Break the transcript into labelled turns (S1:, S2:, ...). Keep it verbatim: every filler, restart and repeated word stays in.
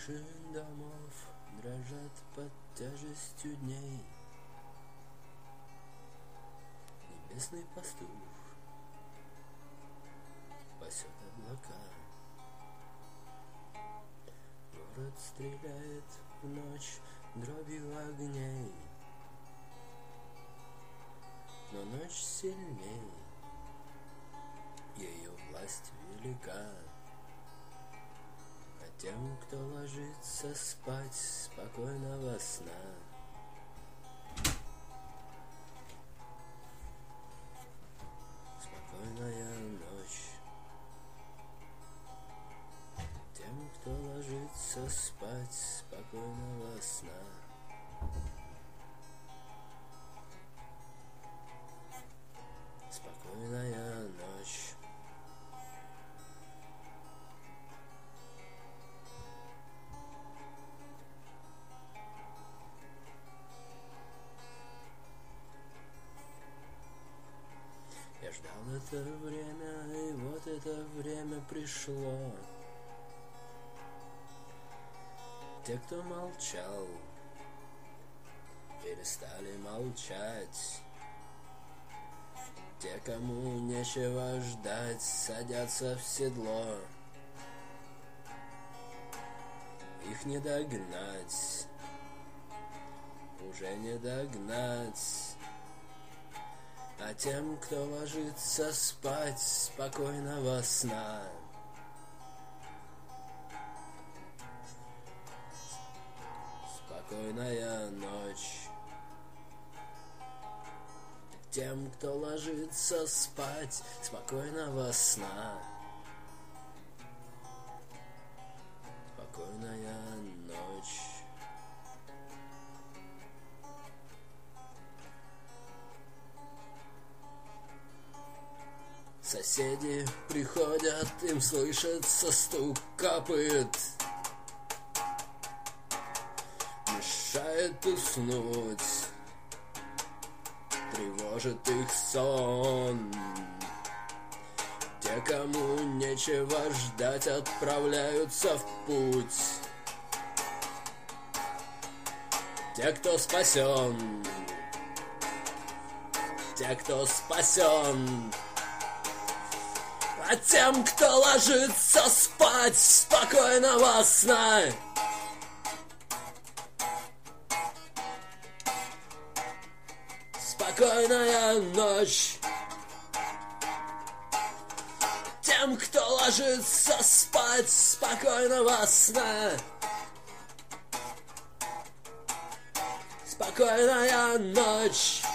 S1: Крыши домов дрожат под тяжестью дней. Небесный пастух пасет облака. Город стреляет в ночь дробью огней, но ночь сильней, ее власть велика. А тем, кто ложится спать, спокойного сна. Спокойная ночь. Тем, кто ложится спать, спокойного сна. Спокойная ночь. Я ждал это время, и вот это время пришло. Те, кто молчал, перестали молчать. Те, кому нечего ждать, садятся в седло. Их не догнать, уже не догнать. А тем, кто ложится спать, спокойного сна. Спокойная ночь. Тем, кто ложится спать, спокойного сна. Спокойная ночь. Соседи приходят, им слышится стук копыт. Мешает уснуть, тревожит их сон. Те, кому нечего ждать, отправляются в путь. Те, кто спасен, те, кто спасен. А тем, кто ложится спать, спокойного сна. Спокойная ночь. Тем, кто ложится спать, спокойного сна. Спокойная ночь.